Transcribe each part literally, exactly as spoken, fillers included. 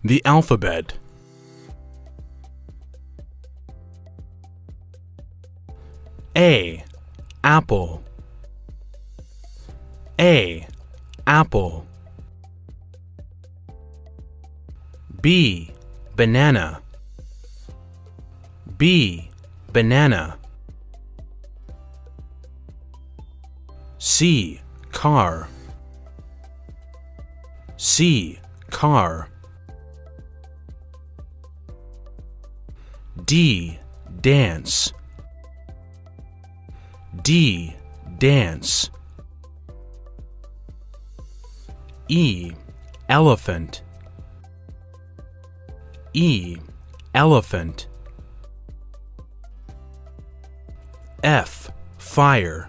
The alphabet. A. Apple. A. Apple. B. Banana. B. Banana. C. Car. C. Car. D. Dance. D. Dance. E. Elephant. E. Elephant. F. Fire.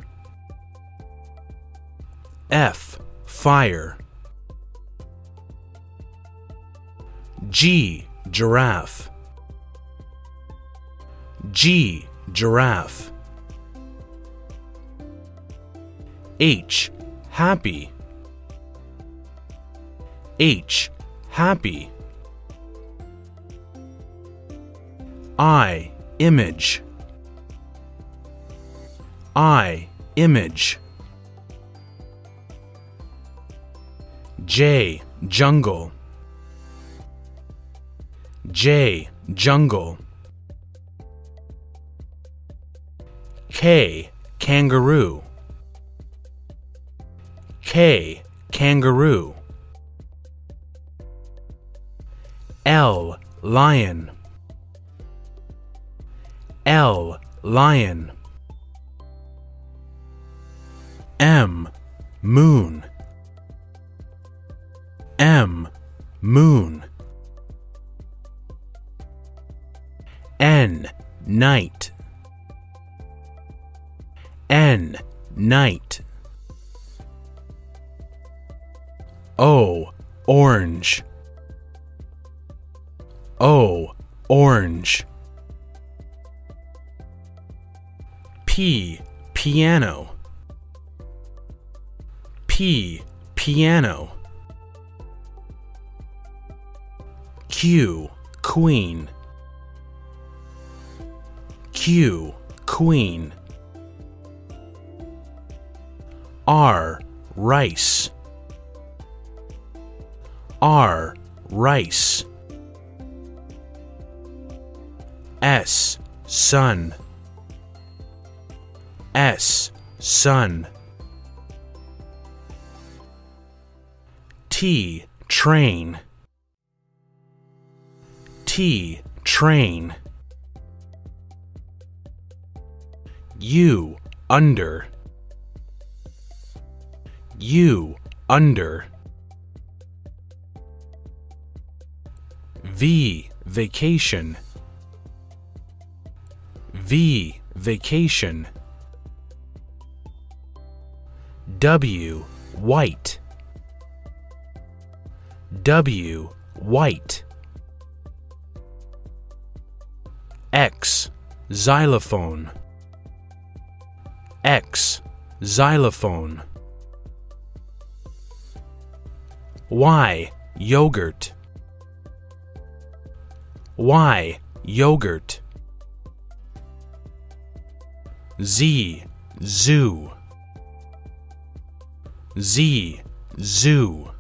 F. Fire. G. Giraffe. G. Giraffe. H. Happy. H. Happy. I. Image. I. Image. J. Jungle. J. Jungle. K. Kangaroo. K. Kangaroo. L. Lion. L. Lion. M. Moon. M. Moon. N. Night. N. Night. O. Orange. O. Orange. P. Piano. P. Piano. Q. Queen. Q. Queen. R. Rice. R. Rice. S. Sun. S. Sun. T. Train. T. Train. U. Under. U. Under. V. Vacation. V. Vacation. W. White. W. White. X. Xylophone. X. Xylophone. Y. Yogurt. Y. Yogurt. Z. Zoo. Z. Zoo.